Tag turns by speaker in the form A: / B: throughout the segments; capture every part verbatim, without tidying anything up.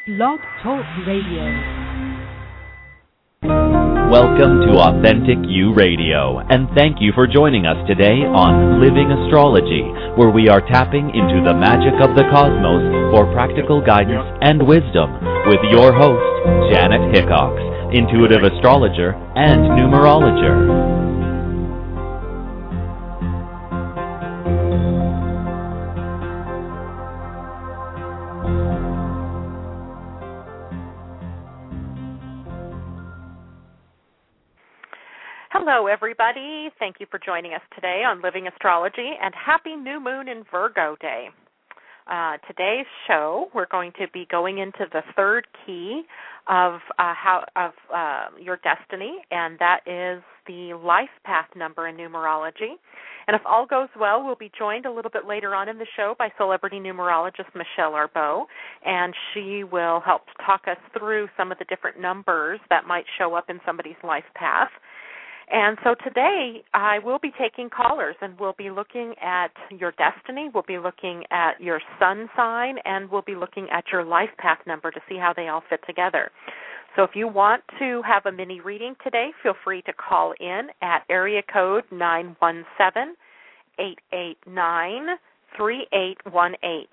A: Blog Talk Radio.
B: Welcome to Authentic You Radio, and thank you for joining us today on Living Astrology, where we are tapping into the magic of the cosmos for practical guidance and wisdom with your host, Janet Hickox, intuitive astrologer and numerologer.
C: Hello, everybody. Thank you for joining us today on Living Astrology, and happy New Moon in Virgo Day. Uh, today's show, we're going to be going into the third key of uh, how of uh, your destiny, and that is the life path number in numerology. And if all goes well, we'll be joined a little bit later on in the show by celebrity numerologist Michelle Arbeau, and she will help talk us through some of the different numbers that might show up in somebody's life path. And so today I will be taking callers, and we'll be looking at your destiny, we'll be looking at your sun sign, and we'll be looking at your life path number to see how they all fit together. So if you want to have a mini reading today, feel free to call in at area code nine one seven, eight eight nine, three eight one eight.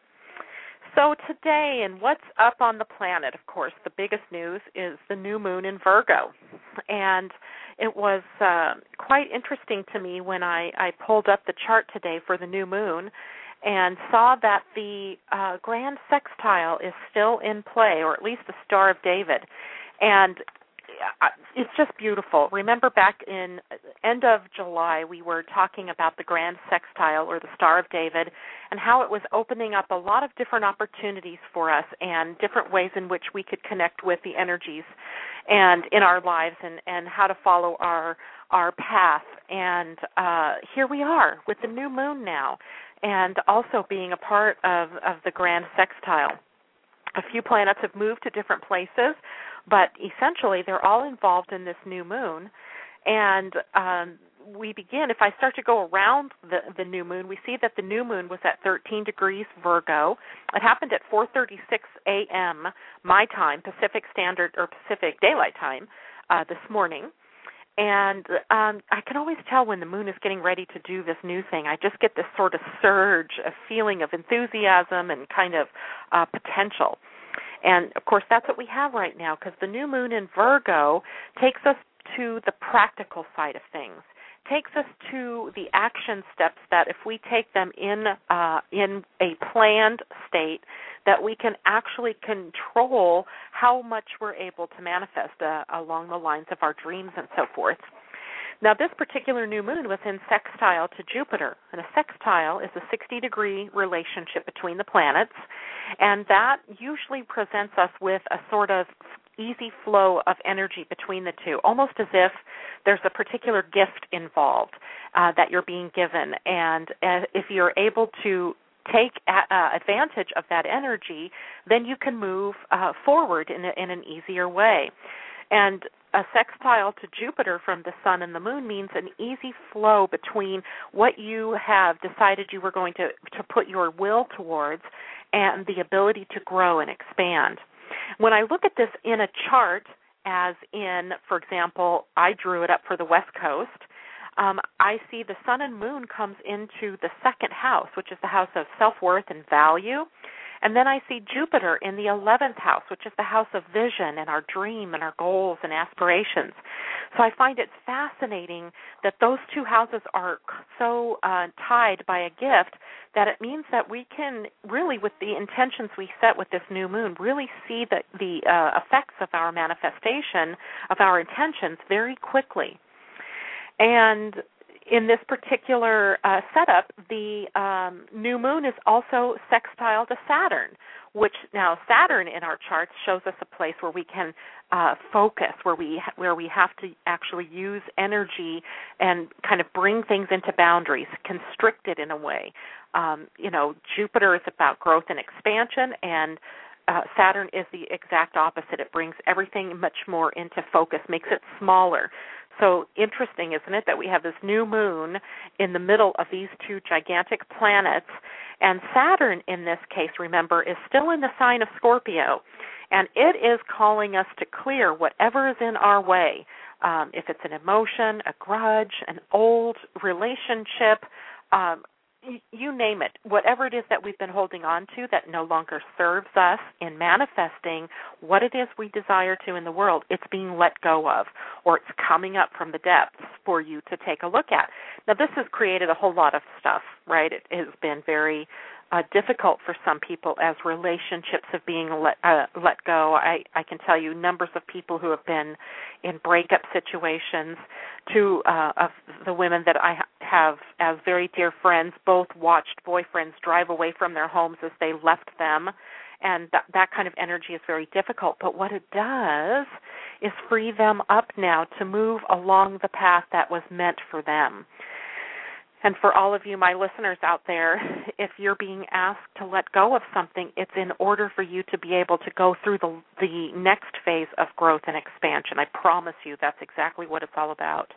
C: So today, and what's up on the planet, of course, the biggest news is the new moon in Virgo. And it was uh, quite interesting to me when I, I pulled up the chart today for the new moon and saw that the uh, grand sextile is still in play, or at least the Star of David. And it's just beautiful. Remember back in end of July, we were talking about the grand sextile, or the Star of David, and how it was opening up a lot of different opportunities for us and different ways in which we could connect with the energies and in our lives, and, and how to follow our our path. And uh, here we are with the new moon now, and also being a part of, of the grand sextile. A few planets have moved to different places, but essentially they're all involved in this new moon. And um, we begin, if I start to go around the, the new moon, we see that the new moon was at thirteen degrees Virgo. It happened at four thirty-six a.m. my time, Pacific Standard or Pacific Daylight Time, uh, this morning. And um, I can always tell when the moon is getting ready to do this new thing. I just get this sort of surge, a feeling of enthusiasm and kind of uh, potential. And, of course, that's what we have right now, because the new moon in Virgo takes us to the practical side of things, takes us to the action steps that if we take them in uh, in a planned state, that we can actually control how much we're able to manifest uh, along the lines of our dreams and so forth. Now, this particular new moon was in sextile to Jupiter, and a sextile is a sixty-degree relationship between the planets, and that usually presents us with a sort of easy flow of energy between the two, almost as if there's a particular gift involved uh, that you're being given, and uh, if you're able to take a- uh, advantage of that energy, then you can move uh, forward in, a, in an easier way. And a sextile to Jupiter from the sun and the moon means an easy flow between what you have decided you were going to, to put your will towards and the ability to grow and expand. When I look at this in a chart, as in, for example, I drew it up for the West Coast, um, I see the sun and moon comes into the second house, which is the house of self-worth and value. And then I see Jupiter in the eleventh house, which is the house of vision and our dream and our goals and aspirations. So I find it fascinating that those two houses are so uh, tied by a gift that it means that we can really, with the intentions we set with this new moon, really see the, the uh, effects of our manifestation, of our intentions very quickly. And in this particular uh, setup, the um, new moon is also sextile to Saturn, which now Saturn in our charts shows us a place where we can uh, focus, where we ha- where we have to actually use energy and kind of bring things into boundaries, constrict it in a way. Um, you know, Jupiter is about growth and expansion, and uh, Saturn is the exact opposite. It brings everything much more into focus, makes it smaller. So interesting, isn't it, that we have this new moon in the middle of these two gigantic planets, and Saturn in this case, remember, is still in the sign of Scorpio, and it is calling us to clear whatever is in our way. Um, if it's an emotion, a grudge, an old relationship, um, you name it, whatever it is that we've been holding on to that no longer serves us in manifesting what it is we desire to in the world, it's being let go of, or it's coming up from the depths for you to take a look at. Now, this has created a whole lot of stuff, right? It has been very uh, difficult for some people as relationships have been let, uh, let go. I, I can tell you numbers of people who have been in breakup situations. Two uh, of the women that I have as very dear friends both watched boyfriends drive away from their homes as they left them, and that, that kind of energy is very difficult. But what it does is free them up now to move along the path that was meant for them. And for all of you, my listeners out there, if you're being asked to let go of something, it's in order for you to be able to go through the, the next phase of growth and expansion. I promise you that's exactly what it's all about.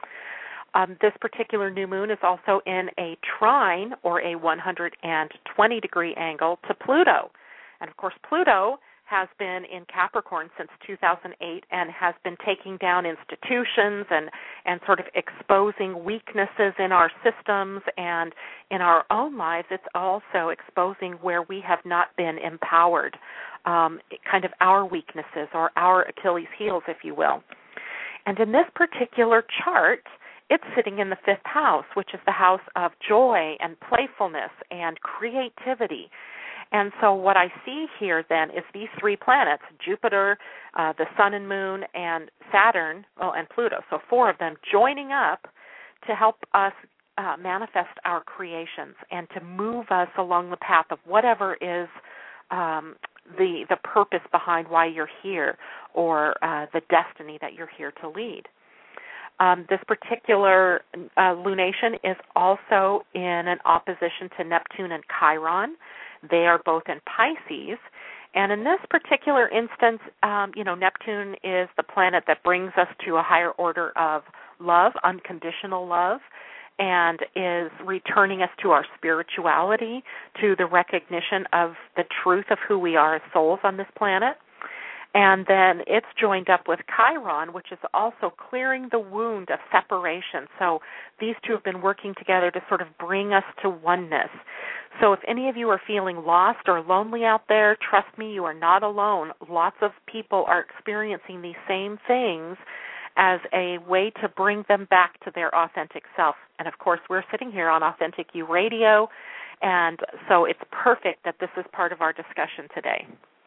C: Um, this particular new moon is also in a trine, or a one hundred twenty degree angle, to Pluto. And, of course, Pluto has been in Capricorn since two thousand eight and has been taking down institutions and, and sort of exposing weaknesses in our systems and in our own lives. It's also exposing where we have not been empowered, um, kind of our weaknesses or our Achilles heels, if you will. And in this particular chart, it's sitting in the fifth house, which is the house of joy and playfulness and creativity. And so what I see here then is these three planets, Jupiter, uh, the Sun and Moon, and Saturn, oh, and Pluto, so four of them joining up to help us uh, manifest our creations and to move us along the path of whatever is um, the the purpose behind why you're here, or uh, the destiny that you're here to lead. Um, this particular uh, lunation is also in an opposition to Neptune and Chiron. They are both in Pisces. And in this particular instance, um, you know, Neptune is the planet that brings us to a higher order of love, unconditional love, and is returning us to our spirituality, to the recognition of the truth of who we are as souls on this planet. And then it's joined up with Chiron, which is also clearing the wound of separation. So these two have been working together to sort of bring us to oneness. So if any of you are feeling lost or lonely out there, trust me, you are not alone. Lots of people are experiencing these same things as a way to bring them back to their authentic self. And, of course, we're sitting here on Authentic You Radio, and so it's perfect that this is part of our discussion today.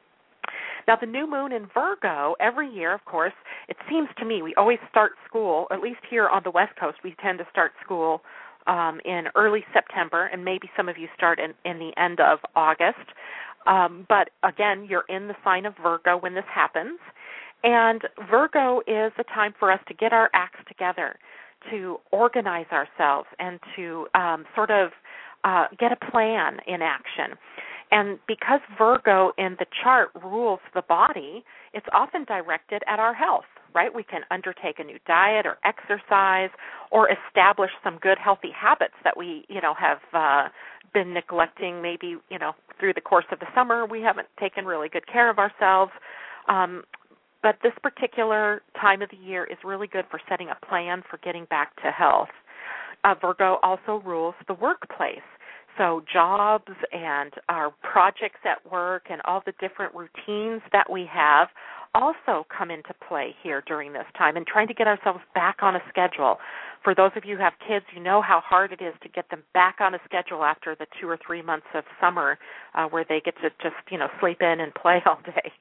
C: Now, the new moon in Virgo, every year, of course, it seems to me we always start school, at least here on the West Coast, we tend to start school um, in early September, and maybe some of you start in, in the end of August. Um, but, again, you're in the sign of Virgo when this happens. And Virgo is a time for us to get our acts together, to organize ourselves, and to um, sort of uh, get a plan in action. And because Virgo in the chart rules the body, it's often directed at our health, right? We can undertake a new diet or exercise or establish some good, healthy habits that we, you know, have uh, been neglecting maybe, you know, through the course of the summer. We haven't taken really good care of ourselves. Um, but this particular time of the year is really good for setting a plan for getting back to health. Uh, Virgo also rules the workplace. So jobs and our projects at work and all the different routines that we have also come into play here during this time, and trying to get ourselves back on a schedule. For those of you who have kids, you know how hard it is to get them back on a schedule after the two or three months of summer uh, where they get to just, you know, sleep in and play all day.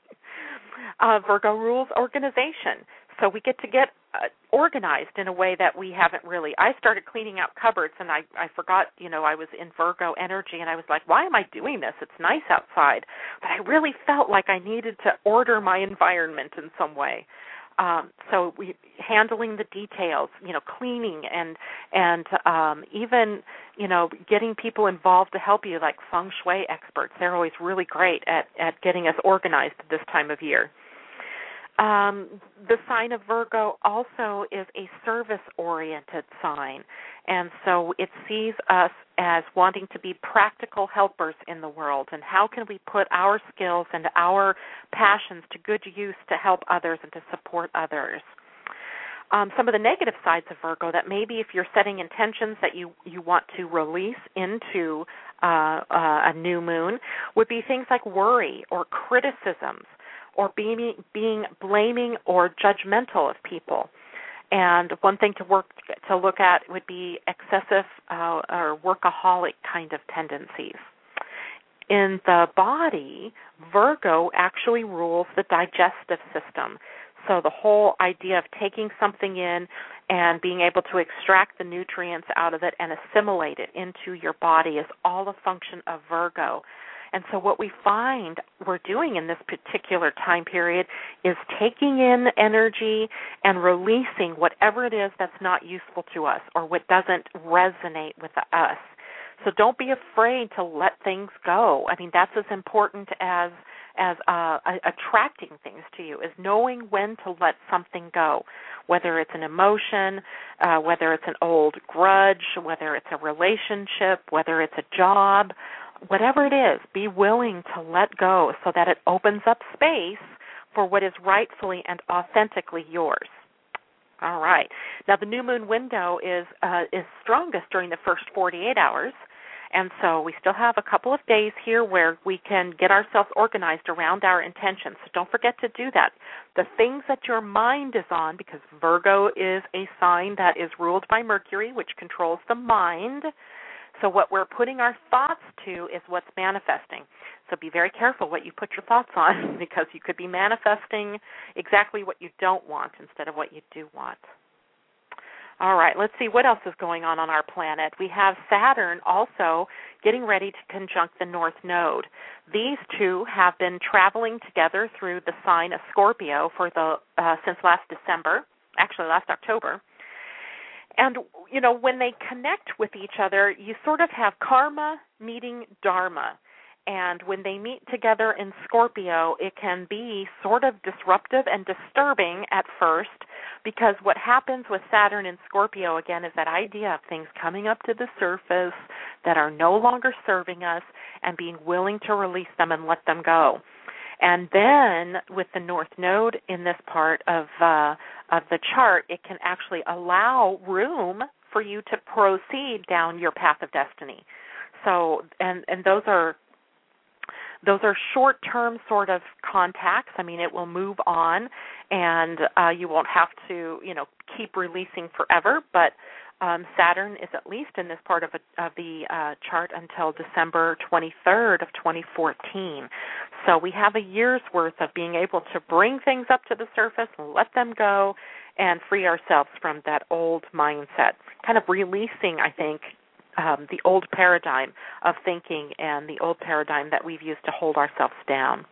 C: Uh, Virgo rules organization. So we get to get uh, organized in a way that we haven't really. I started cleaning out cupboards, and I, I forgot, you know, I was in Virgo energy, and I was like, why am I doing this? It's nice outside. But I really felt like I needed to order my environment in some way. Um, so we handling the details, you know, cleaning and and um, even, you know, getting people involved to help you, like feng shui experts. They're always really great at, at getting us organized at this time of year. Um, the sign of Virgo also is a service-oriented sign, and so it sees us as wanting to be practical helpers in the world, and how can we put our skills and our passions to good use to help others and to support others. Um, some of the negative sides of Virgo that maybe if you're setting intentions that you, you want to release into uh, uh, a new moon would be things like worry or criticisms or being, being blaming or judgmental of people. And one thing to work to look at would be excessive uh, or workaholic kind of tendencies. In the body, Virgo actually rules the digestive system. So the whole idea of taking something in and being able to extract the nutrients out of it and assimilate it into your body is all a function of Virgo. And so what we find we're doing in this particular time period is taking in energy and releasing whatever it is that's not useful to us or what doesn't resonate with us. So don't be afraid to let things go. I mean, that's as important as as uh, attracting things to you, is knowing when to let something go, whether it's an emotion, uh, whether it's an old grudge, whether it's a relationship, whether it's a job, whatever it is, be willing to let go so that it opens up space for what is rightfully and authentically yours. All right. Now, the new moon window is uh, is strongest during the first forty-eight hours, and so we still have a couple of days here where we can get ourselves organized around our intentions. So don't forget to do that. The things that your mind is on, because Virgo is a sign that is ruled by Mercury, which controls the mind. So what we're putting our thoughts to is what's manifesting. So be very careful what you put your thoughts on, because you could be manifesting exactly what you don't want instead of what you do want. All right, let's see what else is going on on our planet. We have Saturn also getting ready to conjunct the North Node. These two have been traveling together through the sign of Scorpio for the uh, since last December, actually last October. And, you know, when they connect with each other, you sort of have karma meeting dharma. And when they meet together in Scorpio, it can be sort of disruptive and disturbing at first, because what happens with Saturn in Scorpio, again, is that idea of things coming up to the surface that are no longer serving us and being willing to release them and let them go. And then with the North Node in this part of uh, of the chart, it can actually allow room for you to proceed down your path of destiny. So, and, and those are those are short-term sort of contacts. I mean, it will move on, and uh, you won't have to, you know, keep releasing forever. But um, Saturn is at least in this part of, a, of the uh, chart until December twenty-third of twenty fourteen. So we have a year's worth of being able to bring things up to the surface and let them go and free ourselves from that old mindset, kind of releasing, I think, um, the old paradigm of thinking and the old paradigm that we've used to hold ourselves down.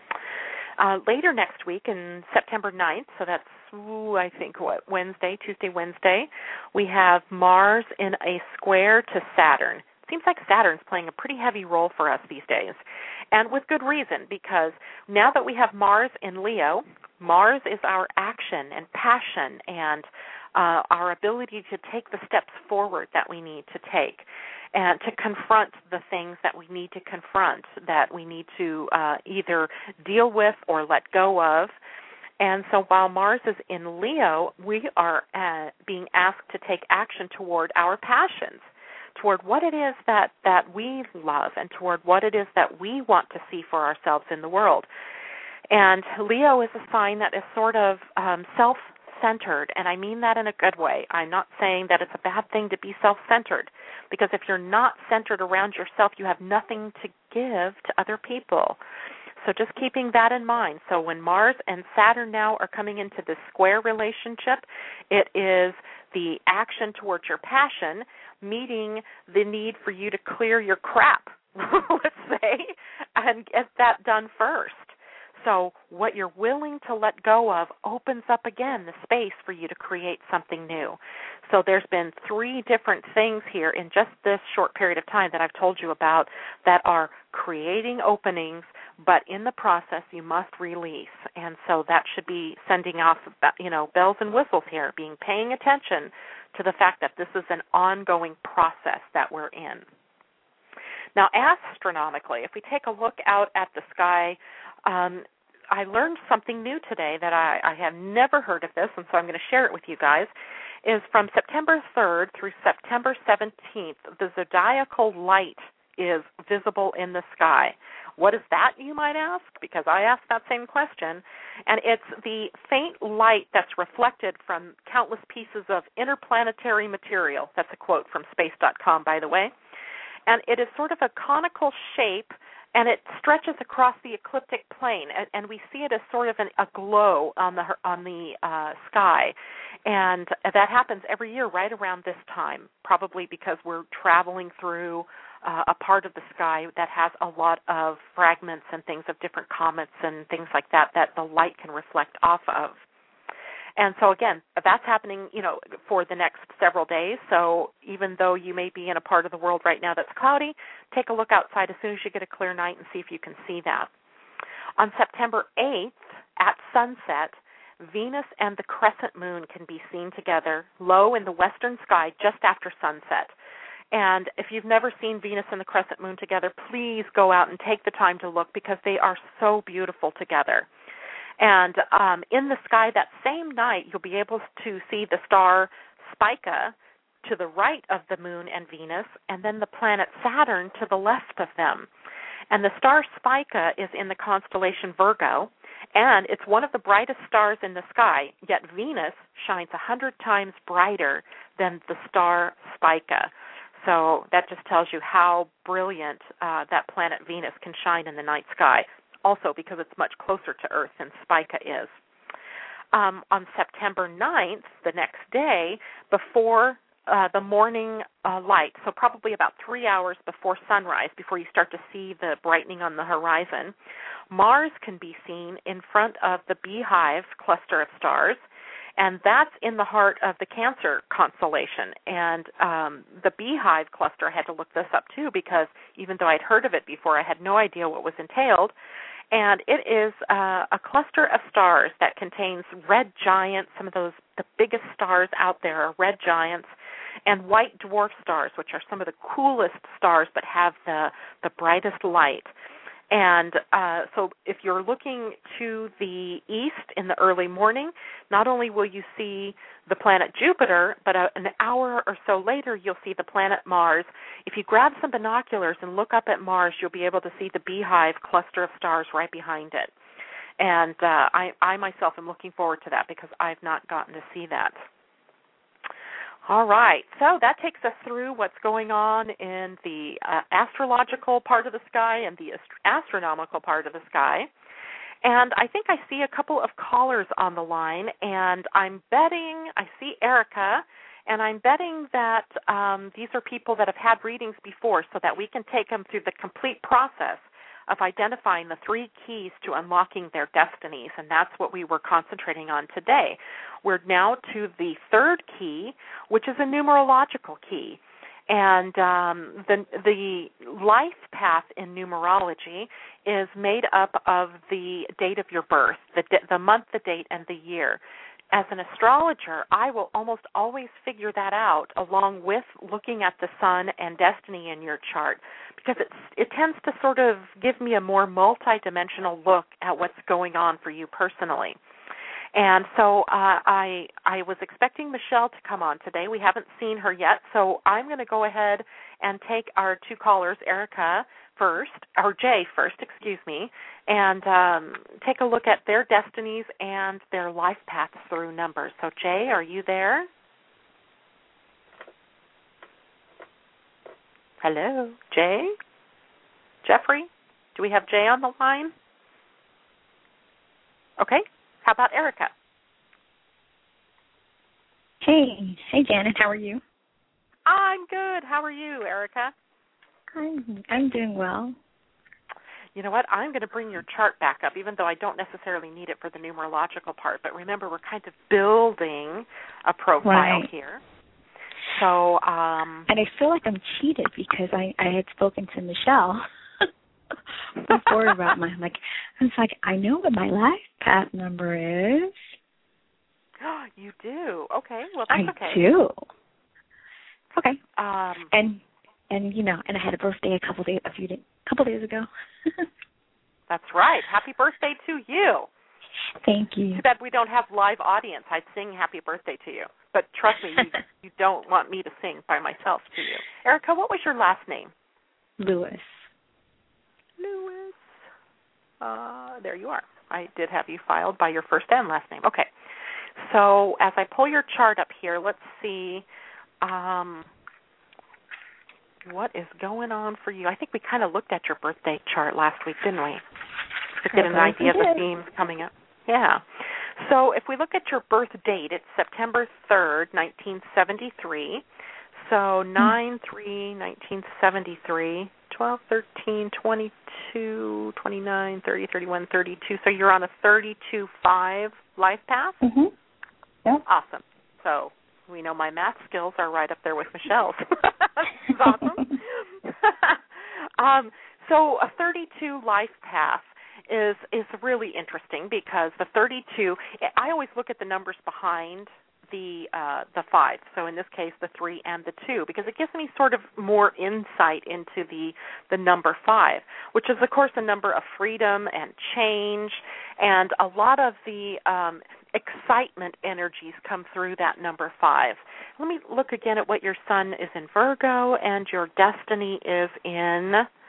C: Uh, later next week, in September ninth, so that's, ooh, I think, what, Wednesday, Tuesday, Wednesday, we have Mars in a square to Saturn. Seems like Saturn's playing a pretty heavy role for us these days, and with good reason, because now that we have Mars in Leo, Mars is our action and passion and uh, our ability to take the steps forward that we need to take and to confront the things that we need to confront, that we need to uh, either deal with or let go of. And so while Mars is in Leo, we are uh, being asked to take action toward our passions, toward what it is that, that we love and toward what it is that we want to see for ourselves in the world. And Leo is a sign that is sort of um, self-centered, and I mean that in a good way. I'm not saying that it's a bad thing to be self-centered, because if you're not centered around yourself, you have nothing to give to other people. So just keeping that in mind. So when Mars and Saturn now are coming into this square relationship, it is the action towards your passion meeting the need for you to clear your crap, let's say, and get that done first. So what you're willing to let go of opens up again the space for you to create something new. So there's been three different things here in just this short period of time that I've told you about that are creating openings but in the process you must release. And so that should be sending off, you know, bells and whistles here, being paying attention to the fact that this is an ongoing process that we're in. Now, astronomically, if we take a look out at the sky, um, I learned something new today that I, I have never heard of this, and so I'm going to share it with you guys, is from September third through September seventeenth, the zodiacal light is visible in the sky. What is that, you might ask? Because I asked that same question. And it's the faint light that's reflected from countless pieces of interplanetary material. That's a quote from space dot com, by the way. And it is sort of a conical shape, and it stretches across the ecliptic plane, and, and we see it as sort of an, a glow on the on the uh, sky. And that happens every year right around this time, probably because we're traveling through uh, a part of the sky that has a lot of fragments and things of different comets and things like that that the light can reflect off of. And so, again, that's happening, you know, for the next several days. So even though you may be in a part of the world right now that's cloudy, take a look outside as soon as you get a clear night and see if you can see that. On September eighth, at sunset, Venus and the crescent moon can be seen together low in the western sky just after sunset. And if you've never seen Venus and the crescent moon together, please go out and take the time to look because they are so beautiful together. And um, in the sky that same night, you'll be able to see the star Spica to the right of the moon and Venus, and then the planet Saturn to the left of them. And the star Spica is in the constellation Virgo, and it's one of the brightest stars in the sky, yet Venus shines a hundred times brighter than the star Spica. So that just tells you how brilliant uh, that planet Venus can shine in the night sky. Also because it's much closer to Earth than Spica is. Um, on September ninth, the next day, before uh, the morning uh, light, so probably about three hours before sunrise, before you start to see the brightening on the horizon, Mars can be seen in front of the Beehive cluster of stars, and that's in the heart of the Cancer constellation. And um, the Beehive cluster, I had to look this up too because even though I'd heard of it before, I had no idea what was entailed. And it is uh, a cluster of stars that contains red giants. Some of those, the biggest stars out there are red giants, and white dwarf stars, which are some of the coolest stars but have the, the brightest light. And uh, so if you're looking to the east in the early morning, not only will you see the planet Jupiter, but a, an hour or so later you'll see the planet Mars. If you grab some binoculars and look up at Mars, you'll be able to see the Beehive cluster of stars right behind it. And uh, I, I myself am looking forward to that because I've not gotten to see that. All right, so that takes us through what's going on in the uh, astrological part of the sky and the ast- astronomical part of the sky. And I think I see a couple of callers on the line, and I'm betting, I see Erica, and I'm betting that um, these are people that have had readings before so that we can take them through the complete process of identifying the three keys to unlocking their destinies, and that's what we were concentrating on today. We're now to the third key, which is a numerological key. And um, the, the life path in numerology is made up of the date of your birth, the, the month, the date, and the year. As an astrologer, I will almost always figure that out along with looking at the sun and destiny in your chart because it's, it tends to sort of give me a more multidimensional look at what's going on for you personally. And so uh, I I was expecting Michelle to come on today. We haven't seen her yet, so I'm going to go ahead and take our two callers, Erica first, or Jay first, excuse me, and um, take a look at their destinies and their life paths through numbers. So, Jay, are you there? Hello, Jay? Jeffrey? Do we have Jay on the line? Okay. How about Erica?
A: Hey. Hey, Janet. How are you?
C: I'm good. How are you, Erica?
A: I'm, I'm doing well.
C: You know what? I'm going to bring your chart back up, even though I don't necessarily need it for the numerological part. But remember, we're kind of building a profile
A: right.
C: here. So, um,
A: and I feel like I'm cheated because I, I had spoken to Michelle. before about my, like, I was like, I know what my life path number is.
C: You do? Okay. Well, that's
A: I
C: okay.
A: I do. Okay.
C: Um,
A: and and you know, and I had a birthday a couple days, a few days, a couple days ago.
C: That's right. Happy birthday to you.
A: Thank you.
C: Too bad we don't have live audience. I'd sing happy birthday to you. But trust me, you, you don't want me to sing by myself to you. Erica, what was your last name?
A: Lewis.
C: Lewis. Uh, there you are. I did have you filed by your first and last name. Okay. So as I pull your chart up here, let's see um, what is going on for you. I think we kind of looked at your birthday chart last week, didn't we? To get an idea of the themes coming up. Yeah. So if we look at your birth date, it's September third, nineteen seventy-three. So nine three nineteen seventy-three, twelve, thirteen, twenty-two, twenty-nine, thirty, thirty-one, thirty-two. So you're on a thirty-two five life path?
A: Mm-hmm. Yep.
C: Awesome. So we know my math skills are right up there with Michelle's. That's awesome. um, so a thirty-two life path is is really interesting because the thirty-two, I always look at the numbers behind the uh, the five, so in this case the three and the two, because it gives me sort of more insight into the the number five, which is of course a number of freedom and change, and a lot of the um, excitement energies come through that number five. Let me look again at what your sun is in Virgo and your destiny is in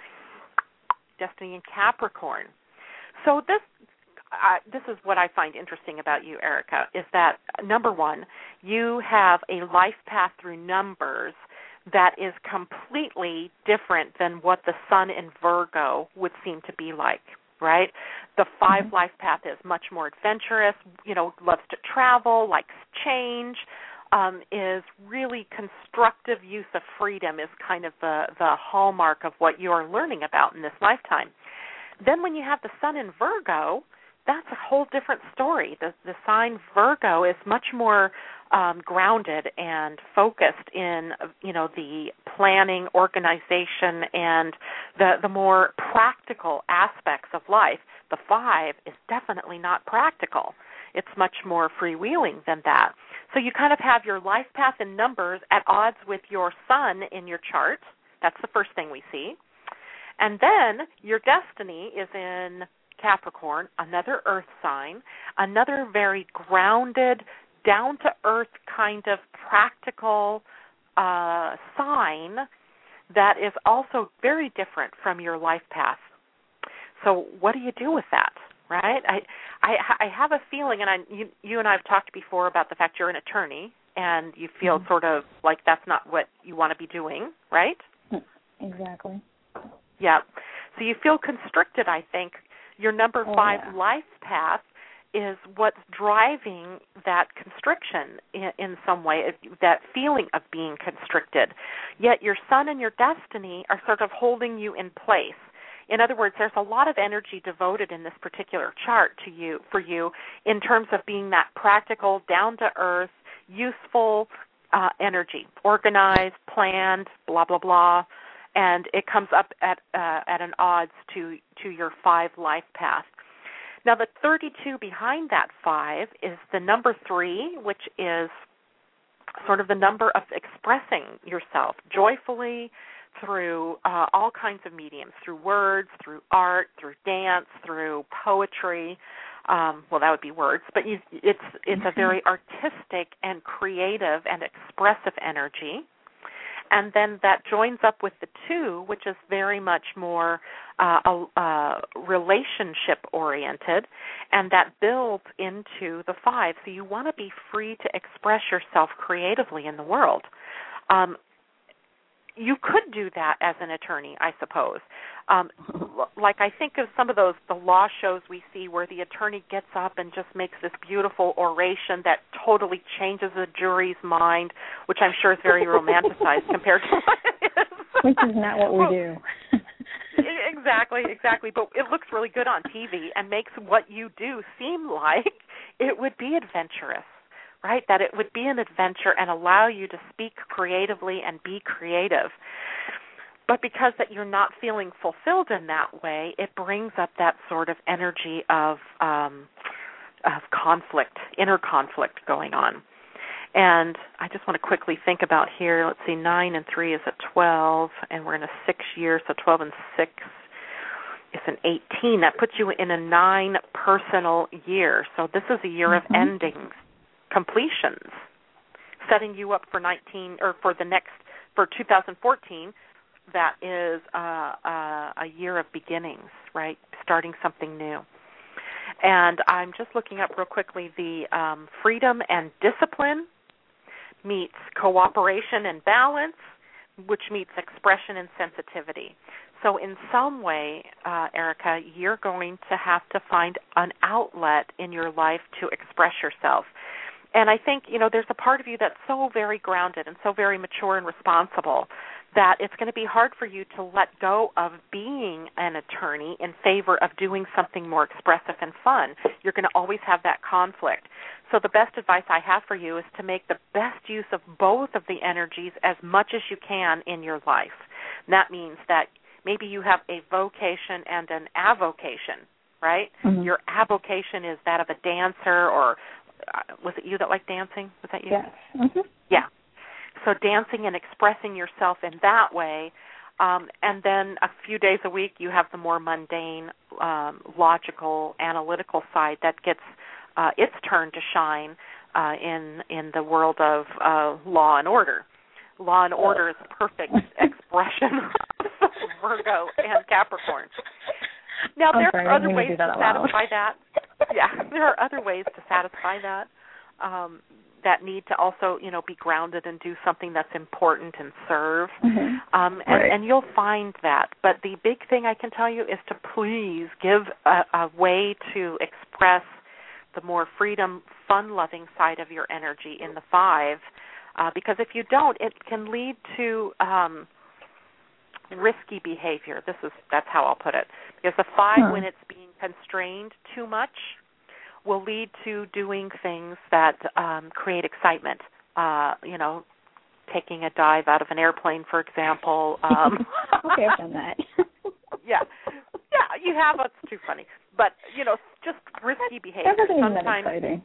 C: destiny in Capricorn. So this Uh, this is what I find interesting about you, Erica, is that, number one, you have a life path through numbers that is completely different than what the sun in Virgo would seem to be like, right? The five mm-hmm. life path is much more adventurous, you know, loves to travel, likes change, um, is really constructive use of freedom is kind of the, the hallmark of what you're learning about in this lifetime. Then when you have the sun in Virgo, that's a whole different story. The, the sign Virgo is much more um, grounded and focused in, you know, the planning, organization, and the, the more practical aspects of life. The five is definitely not practical. It's much more freewheeling than that. So you kind of have your life path in numbers at odds with your sun in your chart. That's the first thing we see. And then your destiny is in Capricorn, another earth sign, another very grounded, down-to-earth kind of practical uh, sign that is also very different from your life path. So what do you do with that, right? I I, I have a feeling, and I, you, you and I have talked before about the fact you're an attorney, and you feel mm-hmm. sort of like that's not what you want to be doing, right?
A: Exactly.
C: Yeah. So you feel constricted, I think. Your number
A: oh,
C: five
A: yeah.
C: life path is what's driving that constriction in, in some way, that feeling of being constricted. Yet your sun and your destiny are sort of holding you in place. In other words, there's a lot of energy devoted in this particular chart to you, for you, in terms of being that practical, down-to-earth, useful uh, energy, organized, planned, blah, blah, blah. And it comes up at uh, at an odds to, to your five life path. Now, the thirty-two behind that five is the number three, which is sort of the number of expressing yourself joyfully through uh, all kinds of mediums, through words, through art, through dance, through poetry. Um, well, that would be words, but you, it's it's a very artistic and creative and expressive energy. And then that joins up with the two, which is very much more uh, uh, relationship-oriented, and that builds into the five. So you want to be free to express yourself creatively in the world. Um, you could do that as an attorney, I suppose. Um, like I think of some of those, the law shows we see where the attorney gets up and just makes this beautiful oration that totally changes the jury's mind, which I'm sure is very romanticized compared to what it is.
A: Which is not what we do.
C: Exactly, exactly. But it looks really good on T V and makes what you do seem like it would be adventurous. Right, that it would be an adventure and allow you to speak creatively and be creative. but because that you're not feeling fulfilled in that way, it brings up that sort of energy of um, of conflict, inner conflict going on. And I just want to quickly think about here. Let's see, nine and three is a twelve, and we're in a six year, so twelve and six is an eighteen. That puts you in a nine personal year. So this is a year mm-hmm. of endings, completions, setting you up for nineteen or for the next for two thousand fourteen. That is uh, uh, a year of beginnings, right? Starting something new. And I'm just looking up real quickly the um, freedom and discipline meets cooperation and balance, which meets expression and sensitivity. So in some way, uh, Erica, you're going to have to find an outlet in your life to express yourself. And I think, you know, there's a part of you that's so very grounded and so very mature and responsible that it's going to be hard for you to let go of being an attorney in favor of doing something more expressive and fun. You're going to always have that conflict. So the best advice I have for you is to make the best use of both of the energies as much as you can in your life. And that means that maybe you have a vocation and an avocation, right? Mm-hmm. Your avocation is that of a dancer, or uh, was it you that liked dancing? Was that you?
A: Yes. Mm-hmm.
C: Yeah. So dancing and expressing yourself in that way, um, and then a few days a week you have the more mundane, um, logical, analytical side that gets uh, its turn to shine uh, in in the world of uh, law and order. Law and order is a perfect expression of Virgo and Capricorn. Now,
A: I'm
C: there
A: sorry,
C: are other ways
A: that
C: to satisfy that. Yeah, there are other ways to satisfy that. Um, that need to also, you know, be grounded and do something that's important and serve. Mm-hmm. Um, and,
A: right.
C: and you'll find that. But the big thing I can tell you is to please give a, a way to express the more freedom, fun-loving side of your energy in the five, uh, because if you don't, it can lead to um, risky behavior. This is that's how I'll put it. Because the five, hmm. when it's being constrained too much, will lead to doing things that um, create excitement. Uh, you know, taking a dive out of an airplane, for example. Um,
A: okay, I've done that.
C: yeah, yeah, you have. It's too funny, but you know, just risky behavior.
A: That wasn't even
C: Sometimes,
A: that exciting.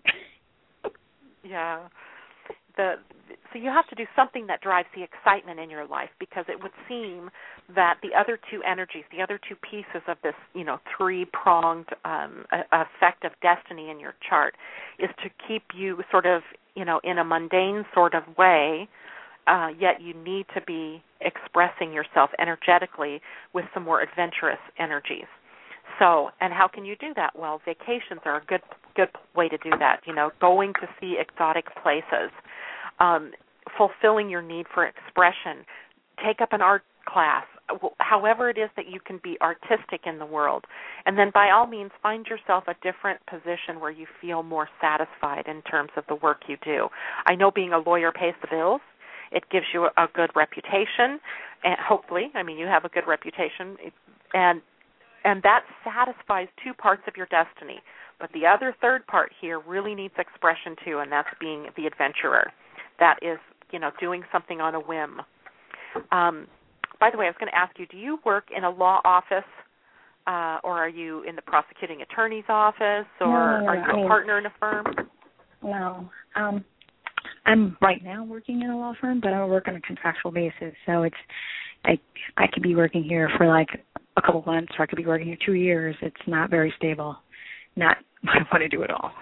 C: Yeah. The, so you have to do something that drives the excitement in your life, because it would seem that the other two energies, the other two pieces of this, you know, three-pronged um, effect of destiny in your chart is to keep you sort of, you know, in a mundane sort of way, uh, yet you need to be expressing yourself energetically with some more adventurous energies. So, and how can you do that? Well, vacations are a good good way to do that, you know, going to see exotic places, um, fulfilling your need for expression, take up an art class, however it is that you can be artistic in the world. And then by all means, find yourself a different position where you feel more satisfied in terms of the work you do. I know being a lawyer pays the bills. It gives you a good reputation, and hopefully, I mean, you have a good reputation, and and that satisfies two parts of your destiny. But the other third part here really needs expression too, and that's being the adventurer. That is, you know, doing something on a whim. Um, by the way, I was going to ask you, do you work in a law office, uh, or are you in the prosecuting attorney's office, or
A: no, no, no,
C: are you
A: I
C: a
A: mean,
C: partner in a firm?
A: No. Um, I'm right now working in a law firm, but I work on a contractual basis, so it's I I could be working here for like a couple months, or I could be working here two years. It's not very stable. Not what I want to do at all.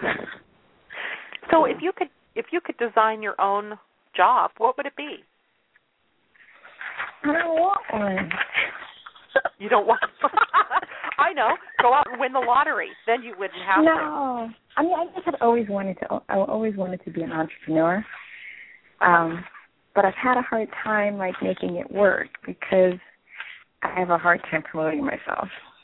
C: So if you could if you could design your own job, what would it be?
A: I don't want one.
C: You don't want I know. Go out and win the lottery. Then you wouldn't have
A: no.
C: to.
A: No. I mean, I just had always wanted to I always wanted to be an entrepreneur. Um, but I've had a hard time like making it work because I have a hard time promoting myself.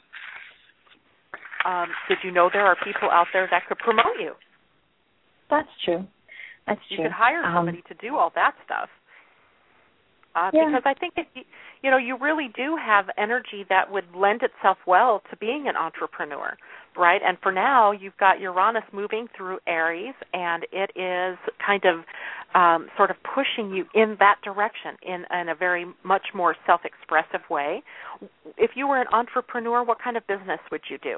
C: Um, did you know there are people out there that could promote you?
A: That's true. That's
C: you
A: true.
C: You could hire somebody um, to do all that stuff. Uh,
A: yeah.
C: Because I think, it, you know, you really do have energy that would lend itself well to being an entrepreneur, right? And for now, you've got Uranus moving through Aries, and it is kind of um, sort of pushing you in that direction in, in a very much more self-expressive way. If you were an entrepreneur, what kind of business would you do?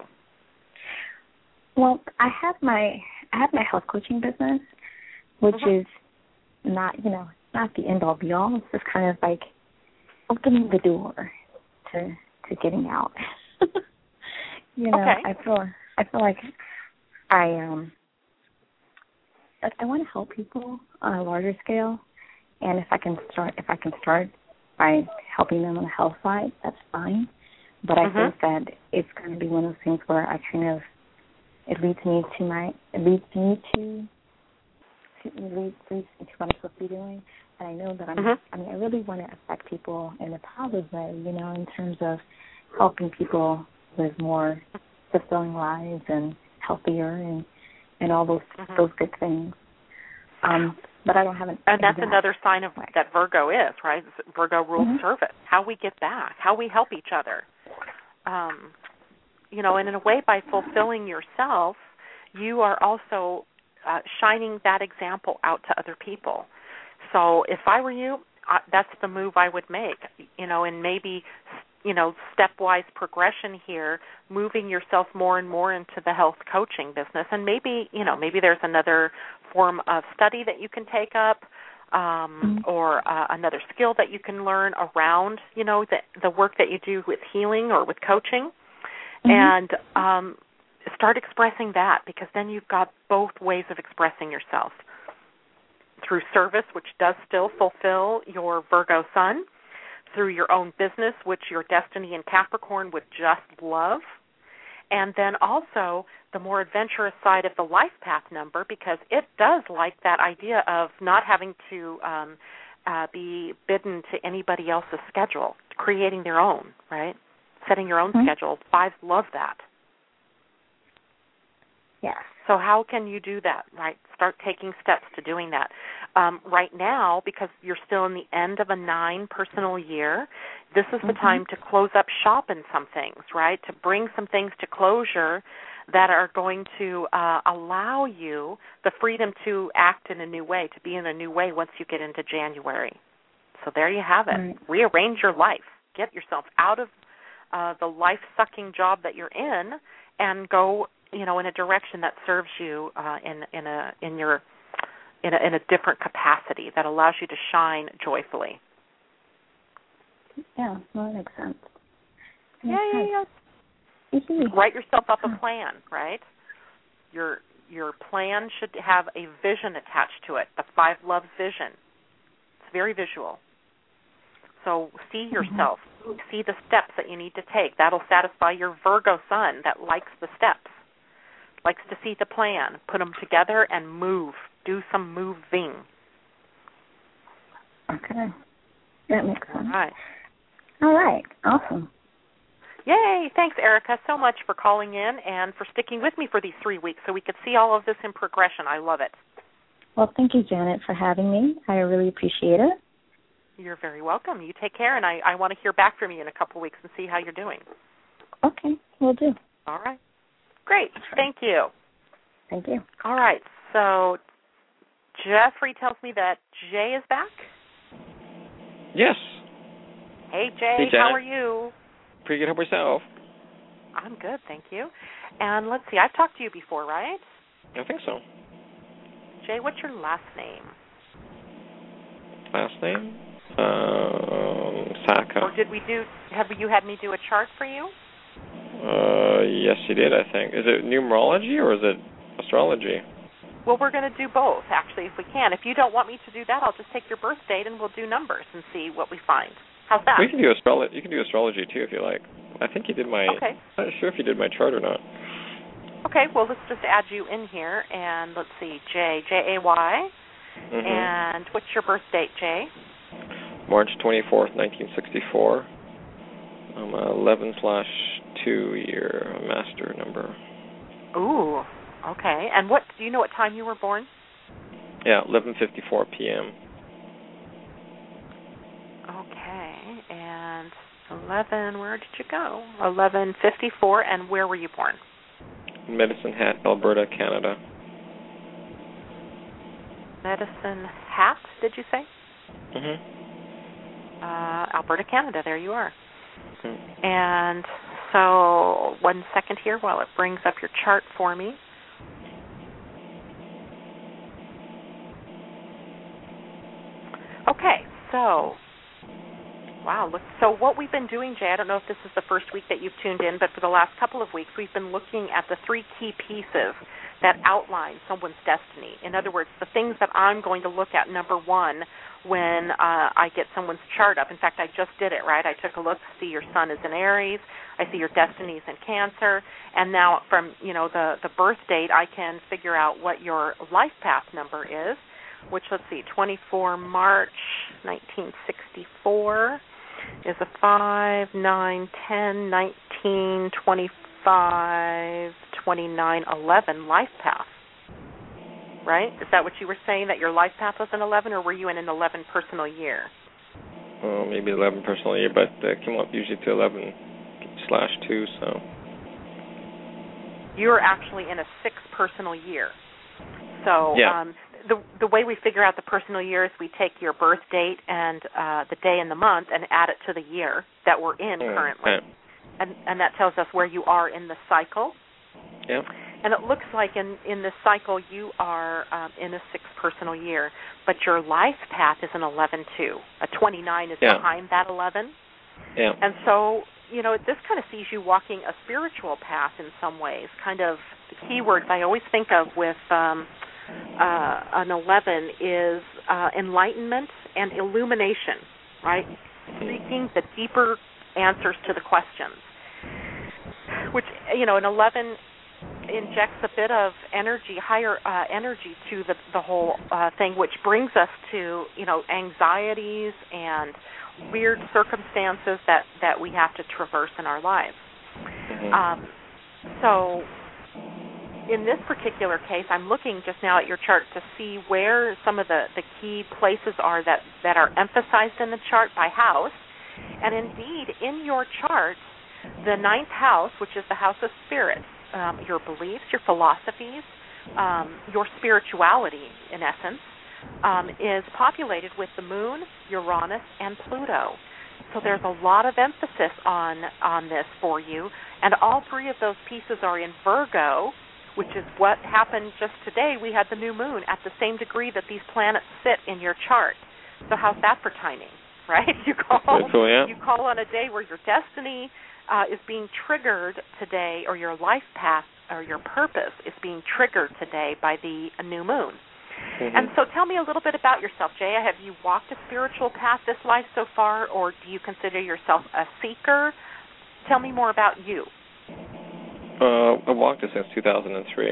A: Well, I have my I have my health coaching business, which mm-hmm. is not, you know, not the end all be all. It's just kind of like opening the door to to getting out. you know,
C: okay.
A: I feel I feel like I um I, I want to help people on a larger scale, and if I can start if I can start by helping them on the health side, that's fine. But
C: mm-hmm.
A: I think that it's going to be one of those things where I kind of it leads me to my it leads me to it leads, leads me to what I'm supposed to be doing. And I know that I'm
C: mm-hmm.
A: I mean I really want to affect people in a positive way, you know, in terms of helping people live more fulfilling lives and healthier and, and all those mm-hmm. those good things. Um, but I don't have an
C: And that's
A: exact
C: another sign of
A: way.
C: that Virgo is, right? Virgo rules
A: mm-hmm.
C: service, how we give back, how we help each other. Um, you know, and in a way, by fulfilling yourself, you are also uh, shining that example out to other people. So if I were you, uh, that's the move I would make, you know, and maybe, you know, stepwise progression here, moving yourself more and more into the health coaching business. And maybe, you know, maybe there's another form of study that you can take up um,
A: mm-hmm.
C: or uh, another skill that you can learn around, you know, the, the work that you do with healing or with coaching. Mm-hmm. And um, start expressing that, because then you've got both ways of expressing yourself. Through service, which does still fulfill your Virgo sun, through your own business, which your destiny in Capricorn would just love, and then also the more adventurous side of the life path number, because it does like that idea of not having to um, uh, be bidden to anybody else's schedule, creating their own, right? Setting your own mm-hmm. schedule. Fives love that.
A: Yeah.
C: So how can you do that, right? Start taking steps to doing that. Um, right now, because you're still in the end of a nine personal year, this is the mm-hmm. time to close up shop in some things, right? To bring some things to closure that are going to uh, allow you the freedom to act in a new way, to be in a new way once you get into January. So there you have it.
A: Right.
C: Rearrange your life. Get yourself out of uh, the life-sucking job that you're in and go, you know, in a direction that serves you uh, in in a in your in a, in a different capacity that allows you to shine joyfully.
A: Yeah, well, that makes sense. That
C: yeah,
A: makes
C: yeah,
A: sense.
C: yeah. Write yourself up a plan, right? Your your plan should have a vision attached to it. The Five Loves vision. It's very visual. So see yourself. Mm-hmm. See the steps that you need to take. That'll satisfy your Virgo sun that likes the steps. Likes to see the plan, put them together, and move. Do some moving.
A: Okay. That makes sense.
C: All right.
A: All right. Awesome.
C: Yay. Thanks, Erica, so much for calling in and for sticking with me for these three weeks so we could see all of this in progression. I love it.
A: Well, thank you, Janet, for having me. I really appreciate it.
C: You're very welcome. You take care, and I, I want to hear back from you in a couple weeks and see how you're doing.
A: Okay. Will do.
C: All right. Great. Thank you.
A: Thank you.
C: All right. So Jeffrey tells me that Jay is back.
D: Yes.
C: Hey, Jay.
D: Hey,
C: how are you?
D: Pretty good. How about yourself?
C: I'm good, thank you. And let's see. I've talked to you before, right?
D: I think so.
C: Jay, what's your last name?
D: Last name? Um, Saka.
C: Or did we do? Have you had me do a chart for you?
D: Uh, yes, you did, I think. Is it numerology or is it astrology?
C: Well, we're going to do both, actually, if we can. If you don't want me to do that, I'll just take your birth date and we'll do numbers and see what we find. How's that?
D: We can do astrology. You can do astrology too, if you like. I think you did my.
C: Okay.
D: I'm not sure if you did my chart or not.
C: Okay. Well, let's just add you in here, and let's see, J J A Y.
D: Mm-hmm.
C: And what's your birth date, Jay?
D: March twenty-fourth, nineteen sixty-four. I'm a eleven slash two year master number.
C: Ooh. Okay. And what? Do you know what time you were born?
D: Yeah, eleven fifty-four p.m.
C: Okay. And eleven. Where did you go? Eleven fifty-four. And where were you born?
D: Medicine Hat, Alberta, Canada.
C: Medicine Pat, did you say?
D: Mm-hmm.
C: Uh, Alberta, Canada. There you are.
D: Mm-hmm.
C: And so one second here while it brings up your chart for me. Okay, so, wow. Look, so what we've been doing, Jay, I don't know if this is the first week that you've tuned in, but for the last couple of weeks, we've been looking at the three key pieces that outline someone's destiny. In other words, the things that I'm going to look at, number one, when uh, I get someone's chart up. In fact, I just did it, right? I took a look to see your sun is in Aries. I see your destiny is in Cancer. And now from, you know, the, the birth date, I can figure out what your life path number is, which, let's see, twenty-four March nineteen sixty-four is a five, nine, ten, nineteen, twenty-five, twenty-nine, eleven life path. Right? Is that what you were saying, that your life path was an eleven, or were you in an eleven personal year?
D: Well, maybe eleven personal year, but it came up usually to eleven slash two, so.
C: You're actually in a six personal year. So
D: yeah.
C: um, the the way we figure out the personal year is we take your birth date and uh, the day and the month and add it to the year that we're in
D: mm,
C: currently.
D: Yeah.
C: And, and that tells us where you are in the cycle.
D: Yeah.
C: And it looks like in, in this cycle you are um, in a six personal year, but your life path is an eleven two. A twenty-nine is
D: yeah.
C: behind that eleven.
D: Yeah.
C: And so, you know, this kind of sees you walking a spiritual path in some ways. Kind of the key words I always think of with um, uh, an eleven is uh, enlightenment and illumination, right? Seeking the deeper answers to the questions, which, you know, an eleven injects a bit of energy, higher uh, energy to the the whole uh, thing, which brings us to, you know, anxieties and weird circumstances that, that we have to traverse in our lives.
D: Mm-hmm.
C: Um, so in this particular case, I'm looking just now at your chart to see where some of the, the key places are that, that are emphasized in the chart by house. And indeed, in your chart, the ninth house, which is the house of spirits, Um, your beliefs, your philosophies, um, your spirituality, in essence, um, is populated with the moon, Uranus, and Pluto. So there's a lot of emphasis on, on this for you. And all three of those pieces are in Virgo, which is what happened just today. We had the new moon at the same degree that these planets sit in your chart. So how's that for timing, right? You call,
D: cool, yeah.
C: you call on a day where your destiny Uh, is being triggered today, or your life path or your purpose is being triggered today by the new moon.
D: Mm-hmm.
C: And so tell me a little bit about yourself, Jay. Have you walked a spiritual path this life so far, or do you consider yourself a seeker? Tell me more about you.
D: Uh, I've walked it since two thousand three.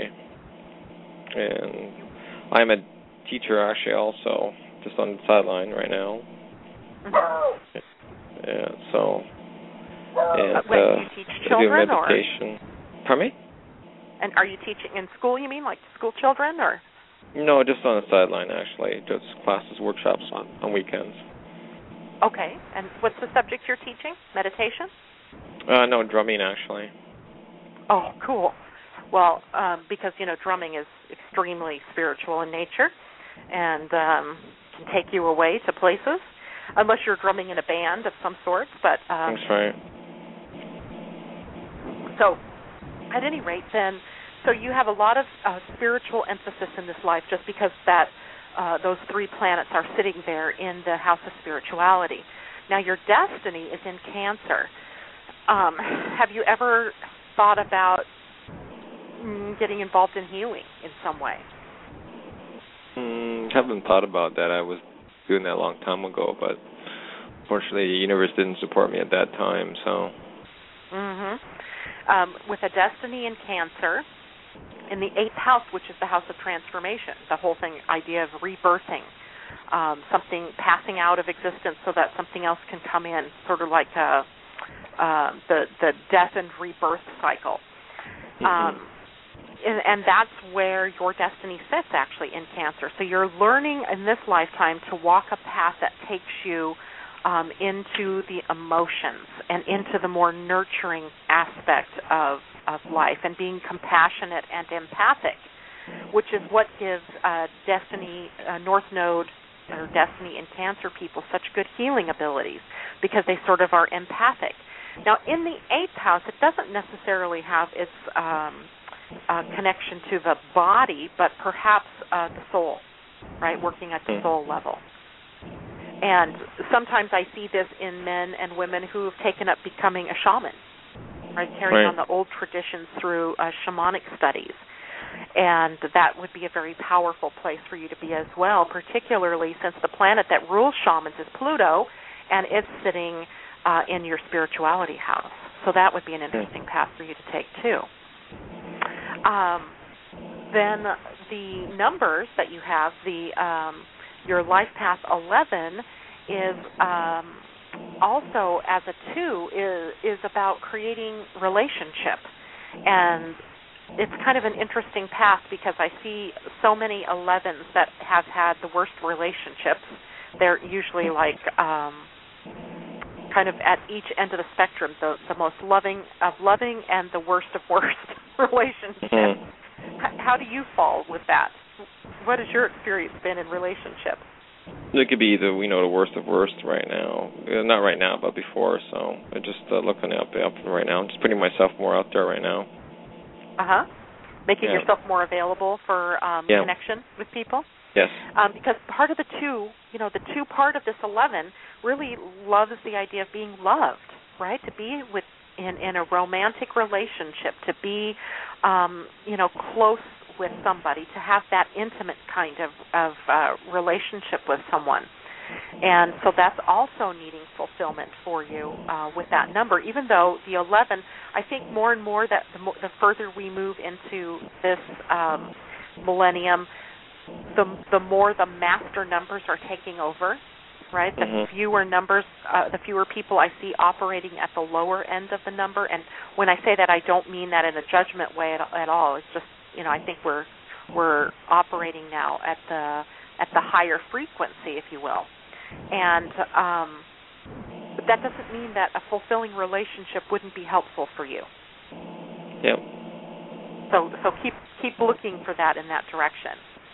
D: And I'm a teacher, actually, also, just on the sideline right now.
C: Mm-hmm.
D: Yeah, so... And,
C: uh, Wait,
D: uh,
C: do you teach children,
D: or? Pardon me?
C: And are you teaching in school, you mean, like school children, or?
D: No, just on the sideline, actually. Just classes, workshops on, on weekends.
C: Okay. And what's the subject you're teaching? Meditation?
D: Uh, no, drumming, actually.
C: Oh, cool. Well, um, because, you know, drumming is extremely spiritual in nature and um, can take you away to places, unless you're drumming in a band of some sort. But um,
D: That's right.
C: So, at any rate, then, so you have a lot of uh, spiritual emphasis in this life just because that uh, those three planets are sitting there in the house of spirituality. Now, your destiny is in Cancer. Um, have you ever thought about mm, getting involved in healing in some way?
D: Mm, haven't thought about that. I was doing that a long time ago, but unfortunately the universe didn't support me at that time, so...
C: Mm-hmm. Um, with a destiny in Cancer, in the eighth house, which is the house of transformation, the whole thing, idea of rebirthing, um, something passing out of existence so that something else can come in, sort of like a, uh, the, the death and rebirth cycle.
D: Mm-hmm.
C: Um, and, and that's where your destiny sits, actually, in Cancer. So you're learning in this lifetime to walk a path that takes you Um, into the emotions and into the more nurturing aspect of, of life and being compassionate and empathic, which is what gives uh, Destiny uh, North Node or destiny in Cancer people such good healing abilities because they sort of are empathic. Now, in the eighth house, it doesn't necessarily have its um, uh, connection to the body, but perhaps uh, the soul, right, working at the soul level. And sometimes I see this in men and women who have taken up becoming a shaman, right, carrying
D: right.
C: on the old traditions through uh, shamanic studies. And that would be a very powerful place for you to be as well, particularly since the planet that rules shamans is Pluto, and it's sitting uh, in your spirituality house. So that would be an interesting path for you to take, too. Um, then the numbers that you have, the um, your life path eleven is um, also, as a two, is, is about creating relationship. And it's kind of an interesting path because I see so many elevens that have had the worst relationships. They're usually like um, kind of at each end of the spectrum, the, the most loving of loving and the worst of worst relationships. Mm-hmm. H- how do you fall with that? What has your experience been in relationships?
D: It could be the you know the worst of worst right now. Uh, not right now, but before. So I'm just uh, looking up up right now. I'm just putting myself more out there right now.
C: Uh-huh. Making
D: yeah.
C: yourself more available for um,
D: yeah.
C: connection with people?
D: Yes.
C: Um, because part of the two, you know, the two part of this eleven really loves the idea of being loved, right? To be with in, in a romantic relationship, to be, um, you know, close with somebody, to have that intimate kind of, of uh, relationship with someone. And so that's also needing fulfillment for you uh, with that number, even though the eleven, I think more and more that the, more, the further we move into this um, millennium, the, the more the master numbers are taking over, right? The
D: mm-hmm.
C: fewer numbers, uh, the fewer people I see operating at the lower end of the number. And when I say that, I don't mean that in a judgment way at, at all. It's just, you know, I think we're we're operating now at the at the higher frequency, if you will. And um, but that doesn't mean that a fulfilling relationship wouldn't be helpful for you.
D: Yeah.
C: So so keep keep looking for that in that direction.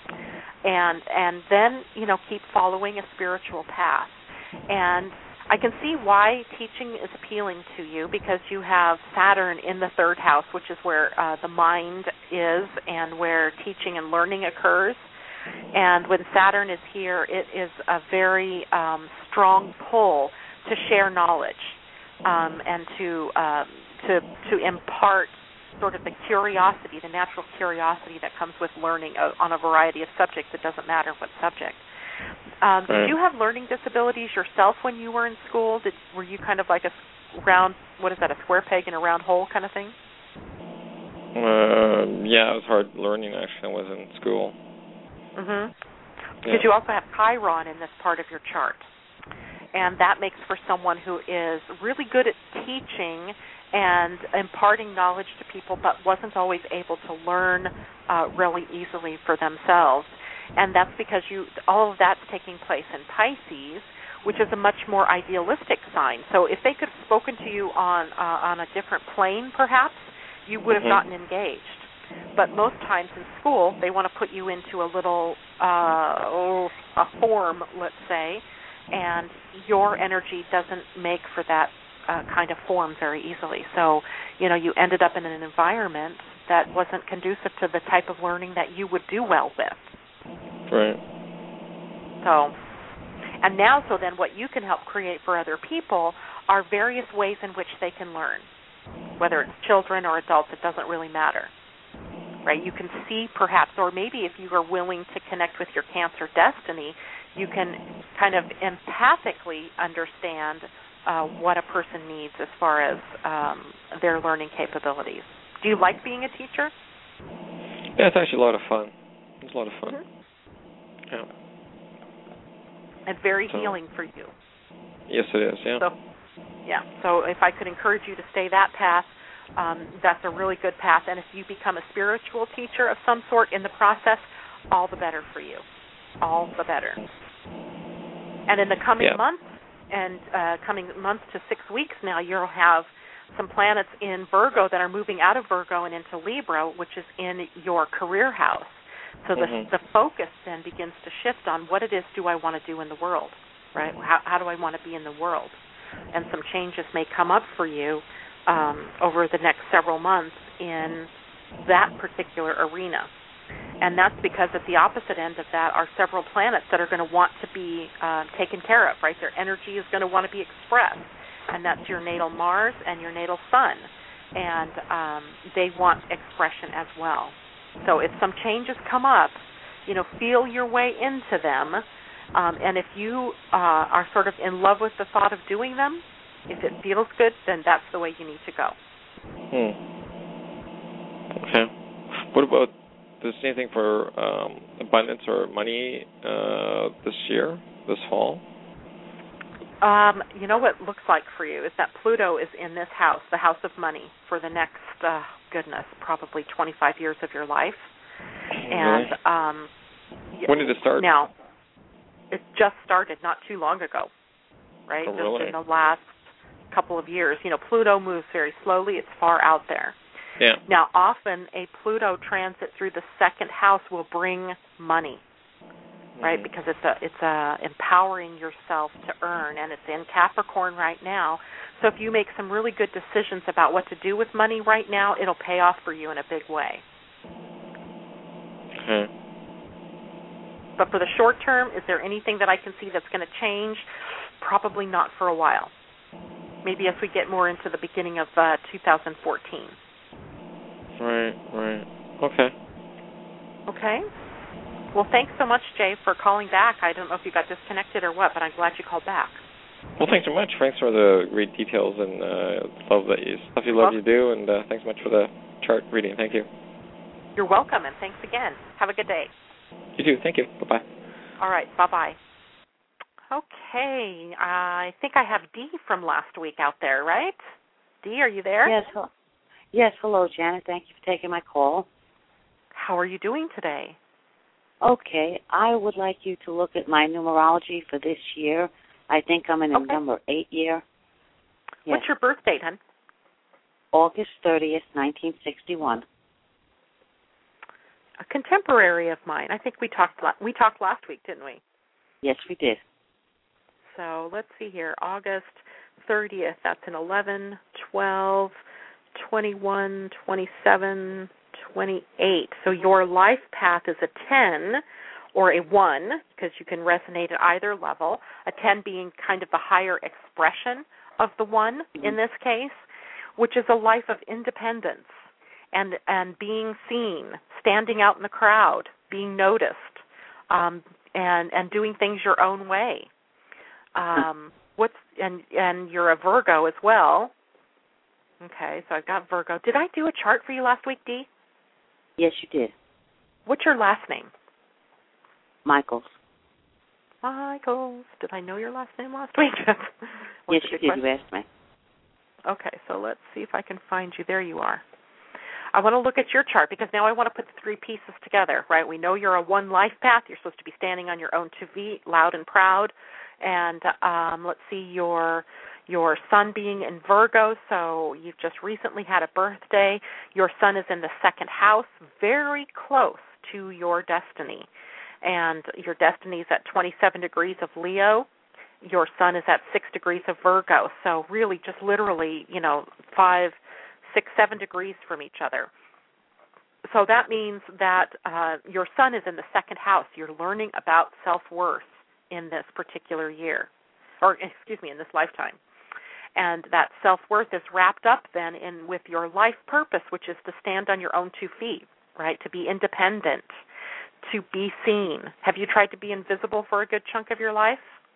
C: And and then, you know, keep following a spiritual path. And I can see why teaching is appealing to you, because you have Saturn in the third house, which is where uh, the mind is and where teaching and learning occurs. And when Saturn is here, it is a very um, strong pull to share knowledge um, and to um, to to impart sort of the curiosity, the natural curiosity that comes with learning on a variety of subjects. It doesn't matter what subject. Um, did you have learning disabilities yourself when you were in school? Did were you kind of like a round, what is that, a square peg in a round hole kind of thing?
D: Uh, yeah, it was hard learning, actually. I was in school.
C: Mm-hmm. Because yeah. you also have Chiron in this part of your chart. And that makes for someone who is really good at teaching and imparting knowledge to people, but wasn't always able to learn uh, really easily for themselves. And that's because you all of that's taking place in Pisces, which is a much more idealistic sign. So if they could have spoken to you on uh, on a different plane, perhaps, you would have mm-hmm. gotten engaged. But most times in school, they want to put you into a little uh, oh, a form, let's say, and your energy doesn't make for that uh, kind of form very easily. So, you know, you ended up in an environment that wasn't conducive to the type of learning that you would do well with.
D: Right.
C: So, and now, so then what you can help create for other people are various ways in which they can learn, whether it's children or adults, it doesn't really matter. Right? You can see perhaps, or maybe if you are willing to connect with your Cancer destiny, you can kind of empathically understand uh, what a person needs as far as um, their learning capabilities. Do you like being a teacher?
D: Yeah, it's actually a lot of fun. It's a lot of fun.
C: Mm-hmm.
D: Yeah.
C: And very
D: so,
C: healing for you.
D: Yes, it is, yeah.
C: So, yeah. So if I could encourage you to stay that path, um, that's a really good path. And if you become a spiritual teacher of some sort in the process, all the better for you. All the better. And in the coming
D: yeah.
C: months, and uh, coming months to six weeks now, you'll have some planets in Virgo that are moving out of Virgo and into Libra, which is in your career house. So the,
D: mm-hmm.
C: the focus then begins to shift on what it is do I want to do in the world, right? How, how do I want to be in the world? And some changes may come up for you um, over the next several months in that particular arena. And that's because at the opposite end of that are several planets that are going to want to be uh, taken care of, right? Their energy is going to want to be expressed, and that's your natal Mars and your natal Sun, and um, they want expression as well. So if some changes come up, you know, feel your way into them, um, and if you uh, are sort of in love with the thought of doing them, if it feels good, then that's the way you need to go.
D: Hmm. Okay. What about, does anything for um, abundance or money uh, this year, this fall?
C: Um, you know what it looks like for you is that Pluto is in this house, the house of money, for the next, uh, goodness, probably twenty-five years of your life. And
D: really?
C: um,
D: when did it start?
C: Now, it just started not too long ago, right?
D: Oh,
C: just
D: really?
C: in the last couple of years. You know, Pluto moves very slowly. It's far out there.
D: Yeah.
C: Now, often a Pluto transit through the second house will bring money, right? Mm-hmm. Because it's a it's a empowering yourself to earn, and it's in Capricorn right now. So if you make some really good decisions about what to do with money right now, it'll pay off for you in a big way.
D: Okay.
C: But for the short term, is there anything that I can see that's going to change? Probably not for a while. Maybe as we get more into the beginning of uh, two thousand fourteen.
D: Right, right. Okay.
C: Okay. Well, thanks so much, Jay, for calling back. I don't know if you got disconnected or what, but I'm glad you called back.
D: Well, thanks so much. Thanks for the great details and uh, love that you, stuff you love well, you do, and uh, thanks so much for the chart reading. Thank you.
C: You're welcome, and thanks again. Have a good day.
D: You too. Thank you. Bye-bye.
C: All right. Bye-bye. Okay. I think I have Dee from last week out there, right? Dee, are you there?
E: Yes. Yes. Hello, Janet. Thank you for taking my call.
C: How are you doing today?
E: Okay. I would like you to look at my numerology for this year. I think I'm in a
C: okay.
E: number eight year. Yes.
C: What's your birth date, hon?
E: August thirtieth, nineteen sixty-one.
C: A contemporary of mine. I think we talked we talked last week, didn't we?
E: Yes, we did.
C: So let's see here. August thirtieth, that's an eleven, twelve, twenty-one, twenty-seven, twenty-eight. So your life path is a ten or a one, because you can resonate at either level, a ten being kind of the higher expression of the one mm-hmm. in this case, which is a life of independence and and being seen, standing out in the crowd, being noticed, um, and and doing things your own way. Um, what's and and you're a Virgo as well. Okay, so I've got Virgo. Did I do a chart for you last week, Dee?
E: Yes, you did.
C: What's your last name?
E: Michaels.
C: Michaels. Did I know your last name last week?
E: Yes, you did.
C: Question.
E: You asked me.
C: Okay, so let's see if I can find you. There you are. I want to look at your chart because now I want to put the three pieces together, right? We know you're a one life path. You're supposed to be standing on your own two feet, loud and proud. And um, let's see, your your sun being in Virgo, so you've just recently had a birthday. Your sun is in the second house, very close to your destiny. And your destiny is at twenty-seven degrees of Leo. Your sun is at six degrees of Virgo. So really just literally, you know, five, six, seven degrees from each other. So that means that uh, your sun is in the second house. You're learning about self-worth in this particular year, or excuse me, in this lifetime. And that self-worth is wrapped up then in with your life purpose, which is to stand on your own two feet, right, to be independent, to be seen. Have you tried to be invisible for a good chunk of your life?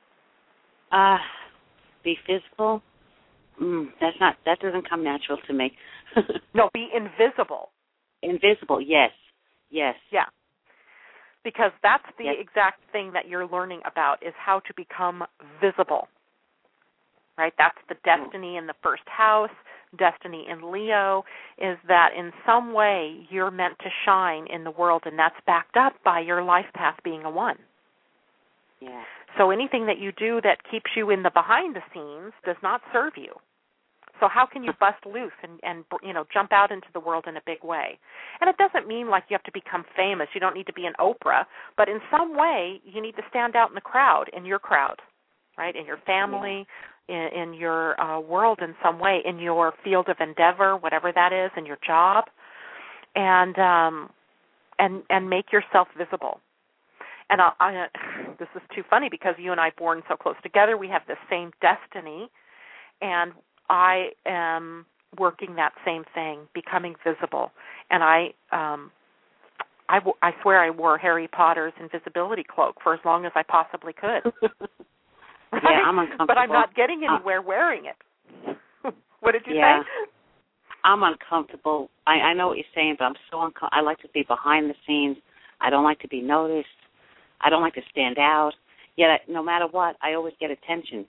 E: Uh, be physical? Mm, that's not, that doesn't come natural to me.
C: No, be invisible.
E: Invisible, yes, yes.
C: Yeah, because that's the
E: yes.
C: exact thing that you're learning about is how to become visible, right? That's the destiny in the first house, destiny in Leo, is that in some way you're meant to shine in the world, and that's backed up by your life path being a one.
E: Yeah.
C: So anything that you do that keeps you in the behind the scenes does not serve you. So how can you bust loose and, and, you know, jump out into the world in a big way? And it doesn't mean like you have to become famous. You don't need to be an Oprah. But in some way, you need to stand out in the crowd, in your crowd, right, in your family, yeah. in, in your uh, world in some way, in your field of endeavor, whatever that is, in your job, and um, and and make yourself visible. And I, I, this is too funny because you and I born so close together. We have the same destiny, and I am working that same thing, becoming visible. And I, um, I, w- I swear I wore Harry Potter's invisibility cloak for as long as I possibly could. Right?
E: Yeah, I'm uncomfortable.
C: But I'm not getting anywhere uh, wearing it. What did you
E: yeah.
C: say?
E: I'm uncomfortable. I, I know what you're saying, but I'm so uncomfortable. I like to be behind the scenes. I don't like to be noticed. I don't like to stand out. Yet, no matter what, I always get attention.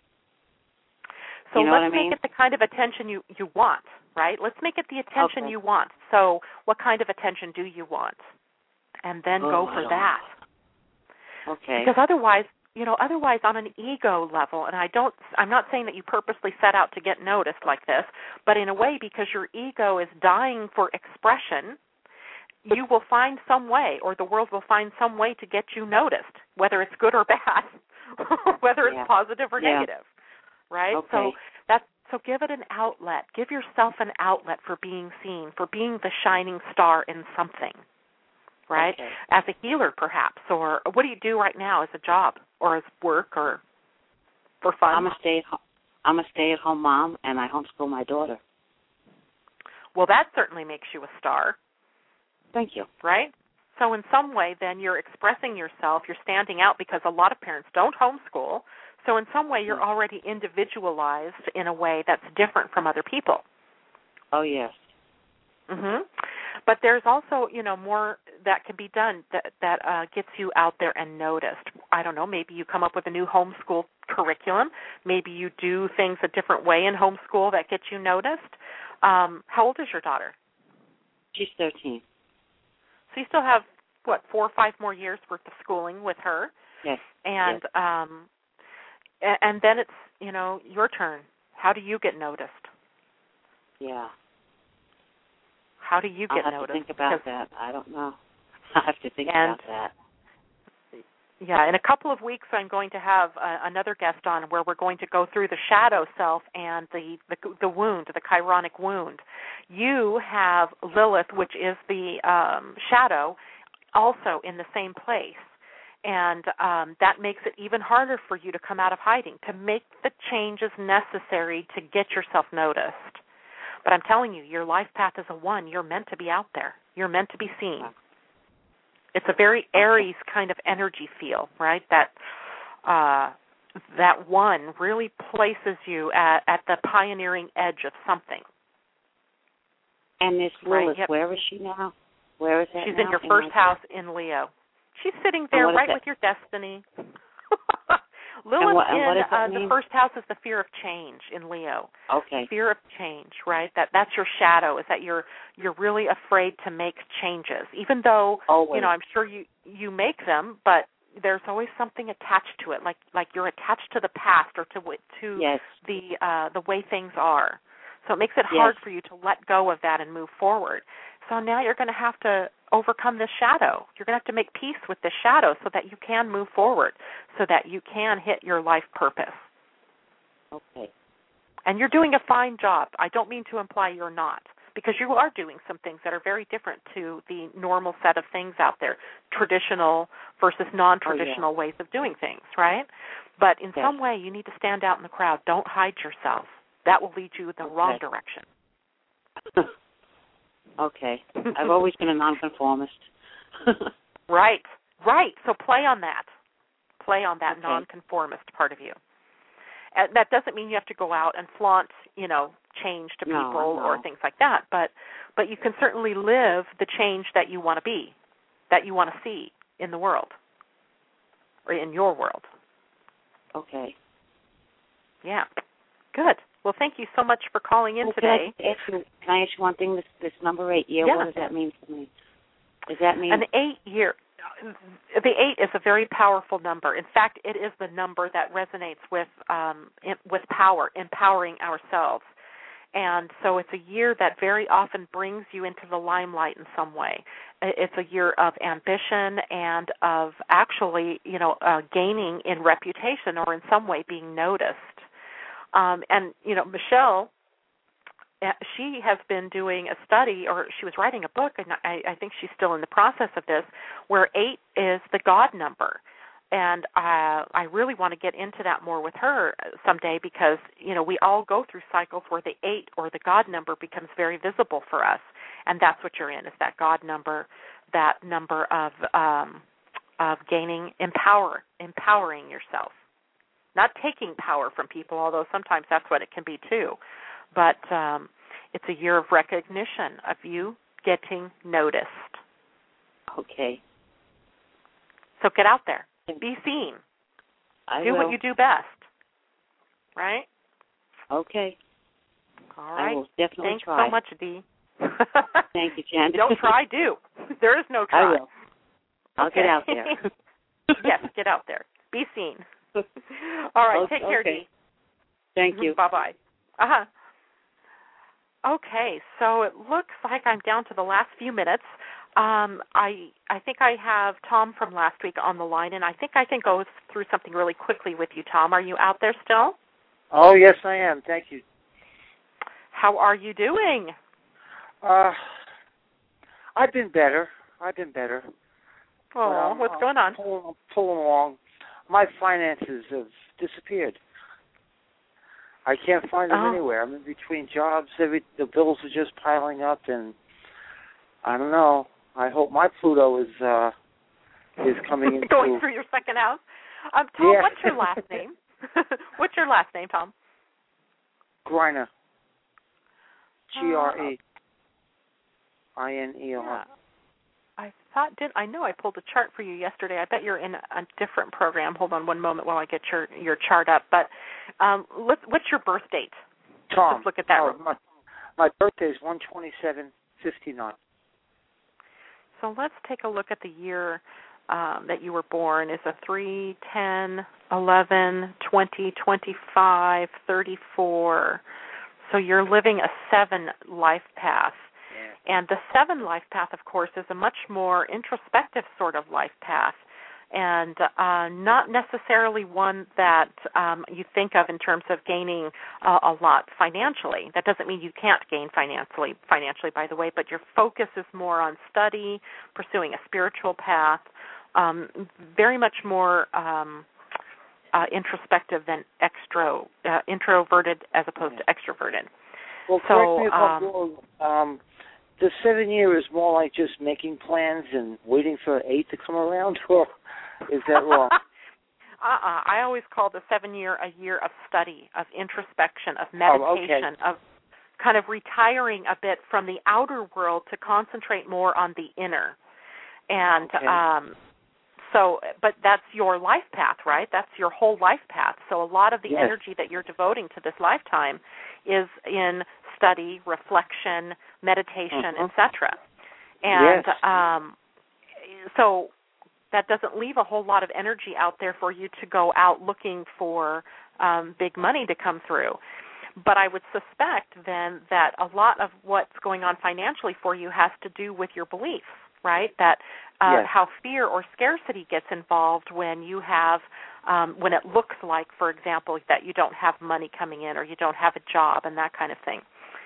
C: So
E: you know
C: let's
E: what I mean?
C: make it the kind of attention you, you want, right? Let's make it the attention
E: okay.
C: you want. So what kind of attention do you want? And then
E: oh,
C: go for that.
E: Okay.
C: Because otherwise, you know, otherwise on an ego level, and I don't, I'm not saying that you purposely set out to get noticed like this, but in a way because your ego is dying for expression, you will find some way, or the world will find some way to get you noticed, whether it's good or bad, whether
E: yeah.
C: it's positive or
E: yeah.
C: negative, right?
E: Okay.
C: So that's so give it an outlet. Give yourself an outlet for being seen, for being the shining star in something, right?
E: Okay.
C: As a healer, perhaps, or what do you do right now as a job or as work or for fun?
E: I'm a stay at home. I'm a stay-at-home mom, and I homeschool my daughter.
C: Well, that certainly makes you a star.
E: Thank you.
C: Right? So in some way, then, you're expressing yourself, you're standing out because a lot of parents don't homeschool. So in some way, you're already individualized in a way that's different from other people.
E: Oh, yes.
C: Mm-hmm. But there's also, you know, more that can be done that, that uh, gets you out there and noticed. I don't know, maybe you come up with a new homeschool curriculum. Maybe you do things a different way in homeschool that gets you noticed. Um, how old is your daughter?
E: She's thirteen.
C: So you still have, what, four or five more years worth of schooling with her.
E: Yes.
C: And
E: yes.
C: um, and then it's, you know, your turn. How do you get noticed?
E: Yeah.
C: How do you get
E: I'll have
C: noticed?
E: to think about that. I don't know. I have to think about that.
C: Yeah, in a couple of weeks I'm going to have uh, another guest on where we're going to go through the shadow self and the, the the wound, the chironic wound. You have Lilith, which is the um, shadow, also in the same place. And um, that makes it even harder for you to come out of hiding, to make the changes necessary to get yourself noticed. But I'm telling you, your life path is a one. You're meant to be out there. You're meant to be seen. It's a very Aries kind of energy feel, right? That uh, that one really places you at, at the pioneering edge of something.
E: And this Lilith, right? Yep. Where is she now? Where is that
C: She's
E: now?
C: in your first house in Leo. She's sitting there right with your destiny. Lilith
E: what,
C: in uh, the first house is the fear of change in Leo.
E: Okay.
C: Fear of change, right? That that's your shadow. Is that you're you're really afraid to make changes, even though
E: always.
C: you know I'm sure you you make them, but there's always something attached to it, like like you're attached to the past or to to
E: yes.
C: the uh, the way things are. So it makes it
E: yes.
C: hard for you to let go of that and move forward. So now you're going to have to overcome this shadow. You're going to have to make peace with this shadow so that you can move forward, so that you can hit your life purpose.
E: Okay.
C: And you're doing a fine job. I don't mean to imply you're not, because you are doing some things that are very different to the normal set of things out there, traditional versus non-traditional
E: oh, yeah.
C: ways of doing things, right? But in
E: yes.
C: some way, you need to stand out in the crowd. Don't hide yourself. That will lead you in the
E: okay.
C: wrong direction.
E: Okay. I've always been a nonconformist.
C: Right, right. So play on that. Play on that
E: okay.
C: nonconformist part of you. And that doesn't mean you have to go out and flaunt, you know, change to people
E: no, no.
C: or things like that. But but you can certainly live the change that you want to be, that you want to see in the world or in your world.
E: Okay.
C: Yeah. Good. Well, thank you so much for calling in
E: well,
C: today.
E: Can I, ask you, can I ask you one thing? This, this number eight year,
C: yeah.
E: what does that mean for me? Does that mean?
C: An eight year, the eight is a very powerful number. In fact, it is the number that resonates with um, with power, empowering ourselves. And so it's a year that very often brings you into the limelight in some way. It's a year of ambition and of actually, you know, uh, gaining in reputation or in some way being noticed. Um, and, you know, Michelle, she has been doing a study, or she was writing a book, and I, I think she's still in the process of this, where eight is the God number. And uh, I really want to get into that more with her someday because, you know, we all go through cycles where the eight or the God number becomes very visible for us. And that's what you're in, is that God number, that number of um, of gaining, empower, empowering yourself. Not taking power from people, although sometimes that's what it can be too. But um, it's a year of recognition, of you getting noticed.
E: Okay.
C: So get out there. Be seen.
E: I
C: do
E: will.
C: what you do best. Right?
E: Okay.
C: All right.
E: I will definitely
C: Thanks
E: try.
C: so much, Dee.
E: Thank you, Jen.
C: Don't try, do. There is no try.
E: I will. I'll
C: okay.
E: get out there.
C: Yes, get out there. Be seen. All right.
E: Okay.
C: Take care, Dee.
E: Thank you.
C: Bye-bye. Uh-huh. Okay, so it looks like I'm down to the last few minutes. Um, I I think I have Tom from last week on the line, and I think I can go through something really quickly with you, Tom. Are you out there still?
F: Oh, yes, I am. Thank you.
C: How are you doing?
F: Uh, I've been better. I've been better.
C: Oh,
F: um,
C: what's
F: I'm
C: going on?
F: Pulling, I'm pulling along. My finances have disappeared. I can't find them
C: oh.
F: anywhere. I'm in between jobs. Every the bills are just piling up, and I don't know. I hope my Pluto is uh, is coming into
C: going through your second house. Um, Tom,
F: yeah.
C: what's your last name? What's your last name, Tom?
F: Greiner. G R E
C: Uh,
F: I N E R.
C: yeah. I thought did I know I pulled a chart for you yesterday. I bet you're in a different program. Hold on one moment while I get your, your chart up. But um, let's, what's your birth date?
F: Tom.
C: Let's look at that.
F: Oh, my, my birthday is one twenty-seven fifty-nine.
C: So let's take a look at the year um, that you were born. Is a three, ten, eleven, twenty, twenty-five, thirty-four. So you're living a seven life path. And the seven life path, of course, is a much more introspective sort of life path, and uh, not necessarily one that um, you think of in terms of gaining uh, a lot financially. That doesn't mean you can't gain financially, financially, by the way, but your focus is more on study, pursuing a spiritual path, um, very much more um, uh, introspective than extro, uh, introverted as opposed to extroverted.
F: Well,
C: so,
F: correct me if
C: um,
F: I'm wrong. Um, the seven year is more like just making plans and waiting for eight to come around, or is that wrong?
C: uh-uh. I always call the seven year a year of study, of introspection, of meditation,
F: oh, okay.
C: of kind of retiring a bit from the outer world to concentrate more on the inner. And
F: okay.
C: um, so, but that's your life path, right? That's your whole life path. So a lot of the
F: yes.
C: energy that you're devoting to this lifetime is in study, reflection, meditation,
F: mm-hmm.
C: et cetera. And
F: yes.
C: um, so that doesn't leave a whole lot of energy out there for you to go out looking for um, big money to come through. But I would suspect then that a lot of what's going on financially for you has to do with your beliefs, right? That uh,
F: yes.
C: how fear or scarcity gets involved when you have, um, when it looks like, for example, that you don't have money coming in or you don't have a job and that kind of thing.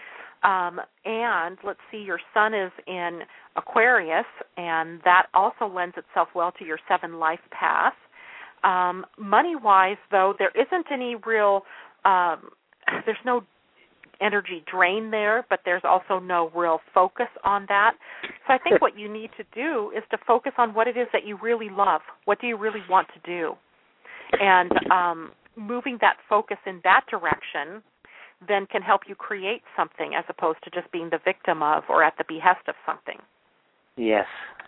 C: Um, and let's see, your sun is in Aquarius, and that also lends itself well to your seven life path. Um, money-wise, though, there isn't any real, um, there's no energy drain there, but there's also no real focus on that. So I think what you need to do is to focus on what it is that you really love. What do you really want to do? And um, moving that focus in that direction then can help you create something as opposed to just being the victim of or at the behest of something.
F: Yes.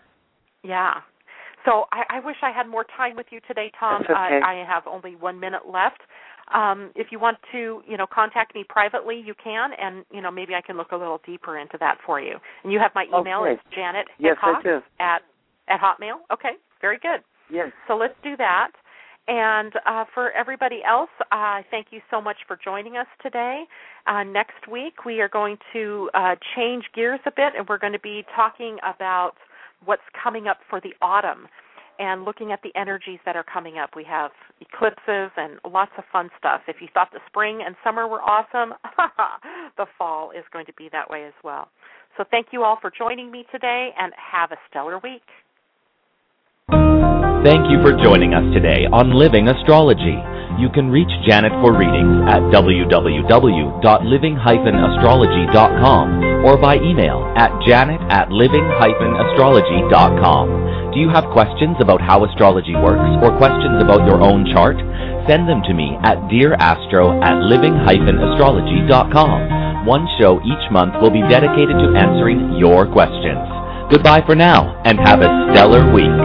C: Yeah. So I, I wish I had more time with you today, Tom.
F: That's okay.
C: I, I have only one minute left. Um, if you want to, you know, contact me privately, you can, and, you know, maybe I can look a little deeper into that for you. And you have my email.
F: Okay.
C: It's Janet
F: yes,
C: Hickox
F: I do.
C: at, at Hotmail. Okay, very good.
F: Yes.
C: So let's do that. And uh, for everybody else, uh, thank you so much for joining us today. Uh, next week, we are going to uh, change gears a bit, and we're going to be talking about what's coming up for the autumn and looking at the energies that are coming up. We have eclipses and lots of fun stuff. If you thought the spring and summer were awesome, the fall is going to be that way as well. So thank you all for joining me today, and have a stellar week.
B: Thank you for joining us today on Living Astrology. You can reach Janet for readings at w w w dot living dash astrology dot com or by email at janet at living dash astrology dot com. Do you have questions about how astrology works or questions about your own chart? Send them to me at dearastro at living dash astrology dot com. One show each month will be dedicated to answering your questions. Goodbye for now, and have a stellar week.